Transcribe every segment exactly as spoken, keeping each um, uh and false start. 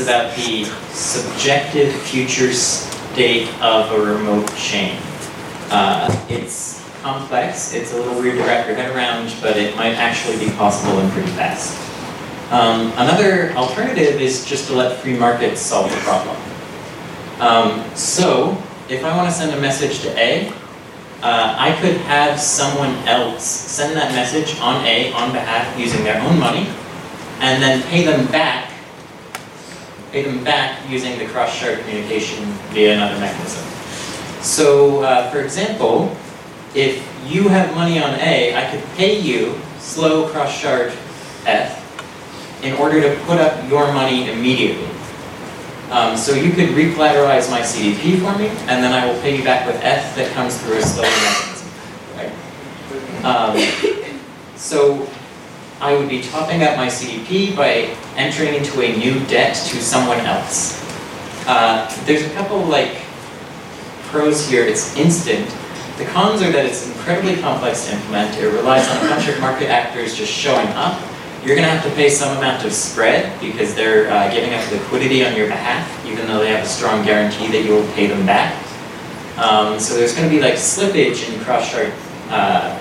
about the subjective future state of a remote chain. Uh, it's complex, it's a little weird to wrap your head around, but it might actually be possible and pretty fast. Um, another alternative is just to let free markets solve the problem. Um, so, if I want to send a message to A, uh, I could have someone else send that message on A on behalf using their own money, and then pay them back, pay them back using the cross-shard communication via another mechanism. So, uh, for example, if you have money on A, I could pay you slow cross-shard F in order to put up your money immediately. Um, so you could recollateralize my C D P for me, and then I will pay you back with F that comes through a slower mechanism. Right? Um, so I would be topping up my C D P by entering into a new debt to someone else. Uh, there's a couple like pros here. It's instant. The cons are that it's incredibly complex to implement. It relies on a bunch of market actors just showing up. You're going to have to pay some amount of spread because they're uh, giving up liquidity on your behalf, even though they have a strong guarantee that you will pay them back. Um, so there's going to be like slippage in cross-shard. Uh,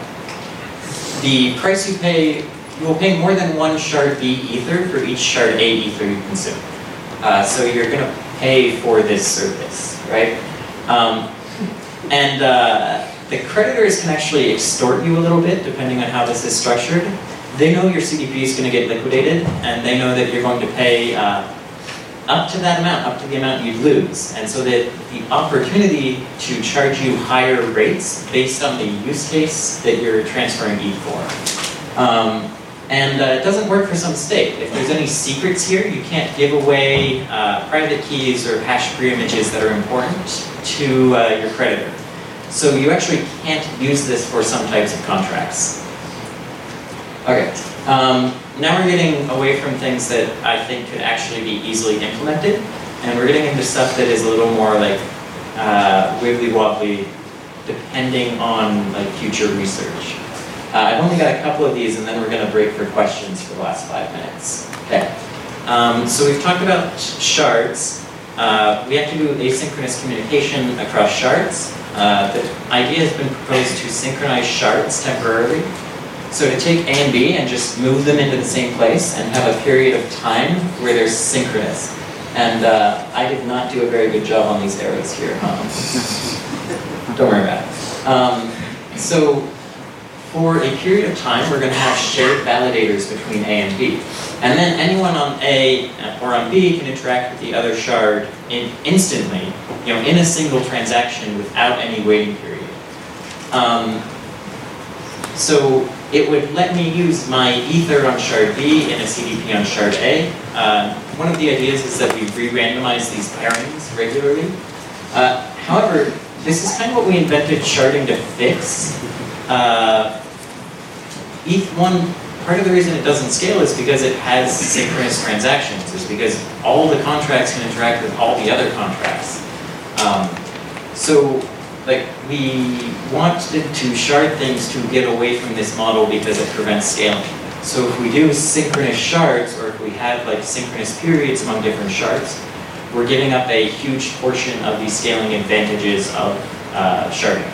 the price you pay, you will pay more than one shard B ether for each shard A ether you consume. Uh, so you're going to pay for this service, right? Um, and uh, the creditors can actually extort you a little bit depending on how this is structured. They know your C D P is going to get liquidated, and they know that you're going to pay uh, up to that amount, up to the amount you'd lose. And so that the opportunity to charge you higher rates based on the use case that you're transferring E T H for. Um, and uh, it doesn't work for some state. If there's any secrets here, you can't give away uh, private keys or hash pre-images that are important to uh, your creditor. So you actually can't use this for some types of contracts. Okay, um, now we're getting away from things that I think could actually be easily implemented, and we're getting into stuff that is a little more like uh, wibbly-wobbly, depending on like future research. Uh, I've only got a couple of these, and then we're going to break for questions for the last five minutes. Okay, um, so we've talked about shards. Uh, we have to do asynchronous communication across shards. Uh, the idea has been proposed to synchronize shards temporarily. So to take A and B and just move them into the same place and have a period of time where they're synchronous. And uh, I did not do a very good job on these arrows here. Um, don't worry about it. Um, so for a period of time, we're going to have shared validators between A and B. And then anyone on A or on B can interact with the other shard in instantly, you know, in a single transaction without any waiting period. Um, so it would let me use my ether on shard B and a C D P on shard A. Uh, one of the ideas is that we re-randomize these pairings regularly. Uh, however, this is kind of what we invented sharding to fix. Uh, E T H one, part of the reason it doesn't scale is because it has synchronous transactions, is because all the contracts can interact with all the other contracts. Um, so, like, we wanted to shard things to get away from this model because it prevents scaling. So if we do synchronous shards, or if we have like synchronous periods among different shards, we're giving up a huge portion of the scaling advantages of uh, sharding.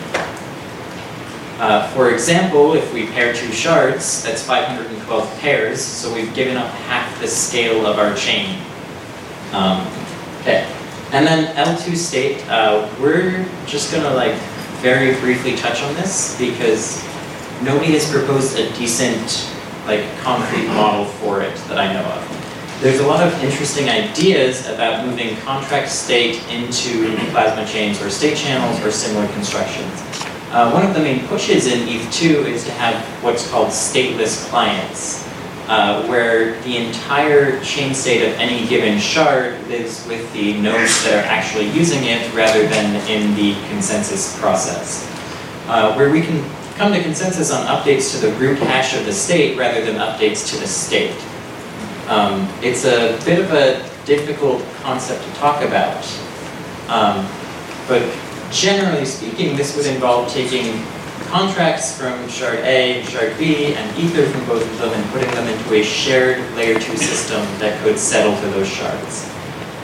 Uh, for example, if we pair two shards, that's five hundred twelve pairs, so we've given up half the scale of our chain. Um, okay. And then L two state, uh, we're just gonna like very briefly touch on this because nobody has proposed a decent, like concrete model for it that I know of. There's a lot of interesting ideas about moving contract state into plasma chains or state channels or similar constructions. Uh, one of the main pushes in E T H two is to have what's called stateless clients, uh, where the entire chain state of any given shard lives with the nodes that are actually using it rather than in the consensus process, uh, where we can come to consensus on updates to the root hash of the state rather than updates to the state. Um, it's a bit of a difficult concept to talk about, um, but generally speaking, this would involve taking contracts from shard A and shard B and ether from both of them and putting them into a shared layer two system that could settle for those shards.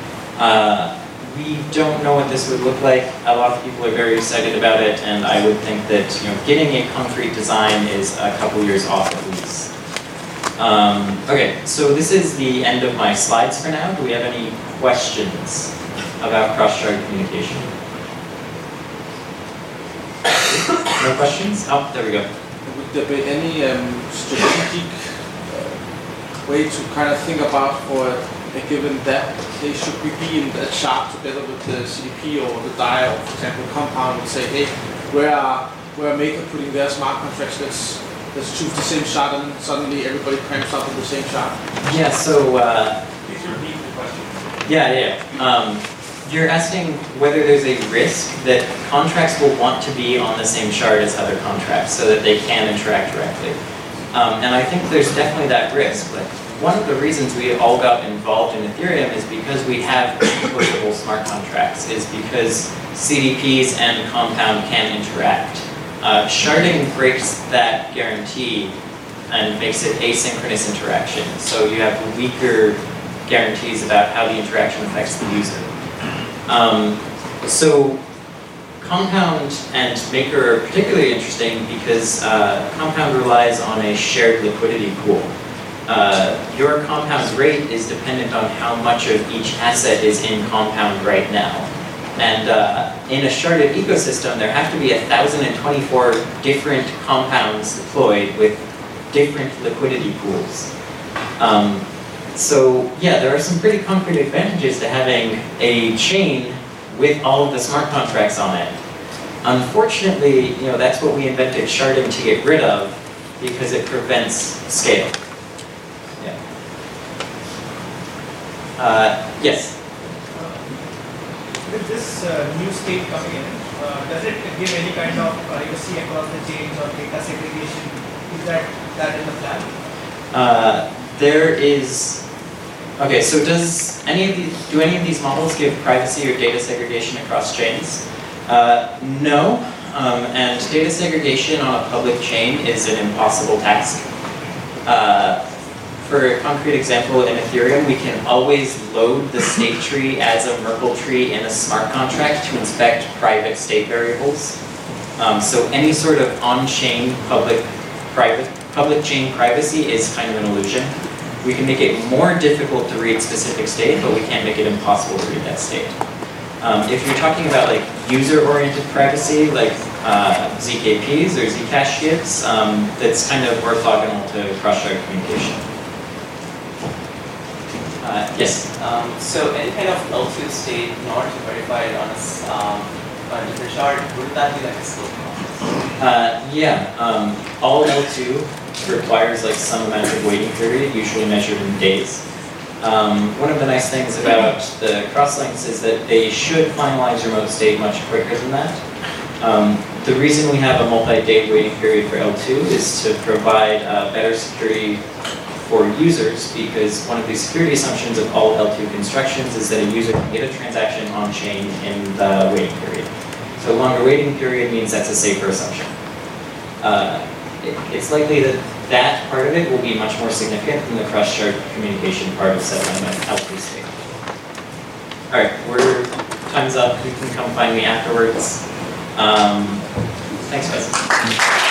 Uh, we don't know what this would look like. A lot of people are very excited about it, and I would think that you know, getting a concrete design is a couple years off at least. Um, okay, so this is the end of my slides for now. Do we have any questions about cross-shard communication? No questions? Oh, there we go. Would there be any um, strategic uh, way to kind of think about for a given that they should be in a chart together with the C D P or the D I, or for example, Compound, and say, hey, where are where are Maker putting their smart contracts? Let's let's choose the same chart, and suddenly everybody cramps up in the same chart. Yeah. So. Uh, Please repeat the question. Yeah, yeah. Um, you're asking whether there's a risk that contracts will want to be on the same chart as other contracts so that they can interact directly. Um, and I think there's definitely that risk. Like, one of the reasons we all got involved in Ethereum is because we have composable smart contracts, is because C D Ps and Compound can interact. Uh, sharding breaks that guarantee and makes it asynchronous interaction. So you have weaker guarantees about how the interaction affects the user. Um, so Compound and Maker are particularly interesting because uh, Compound relies on a shared liquidity pool. Uh, your Compound's rate is dependent on how much of each asset is in Compound right now. And uh, in a sharded ecosystem, there have to be one thousand twenty-four different Compounds deployed with different liquidity pools. Um, so yeah, there are some pretty concrete advantages to having a chain with all of the smart contracts on it. Unfortunately, you know, that's what we invented sharding to get rid of because it prevents scale. Yeah. Uh, yes? Uh, with this uh, new state coming in, uh, does it give any kind of privacy across the chains or data segregation? Is that, that in the plan? Uh, there is, okay, so does any of these, do any of these models give privacy or data segregation across chains? Uh, no, um, and data segregation on a public chain is an impossible task. Uh, for a concrete example, in Ethereum, we can always load the state tree as a Merkle tree in a smart contract to inspect private state variables. Um, so any sort of on-chain public private public chain privacy is kind of an illusion. We can make it more difficult to read specific state, but we can't make it impossible to read that state. Um, if you're talking about like user-oriented privacy, like uh, Z K Ps or Zcash gives, um, that's kind of orthogonal to cross-shard communication. Uh, yes? Um, so any kind of L two state, in order to verify it on a, um, on a different shard, wouldn't that be like a slow process? Uh, yeah, um, all L two requires like some amount of waiting period, usually measured in days. Um, one of the nice things about the crosslinks is that they should finalize remote state much quicker than that. Um, the reason we have a multi-day waiting period for L two is to provide uh, better security for users, because one of the security assumptions of all L two constructions is that a user can get a transaction on-chain in the waiting period. So a longer waiting period means that's a safer assumption. Uh, it, it's likely that that part of it will be much more significant than the cross-shard communication part of settling an L two state. All right, we're, time's up. You can come find me afterwards. Um, thanks, guys.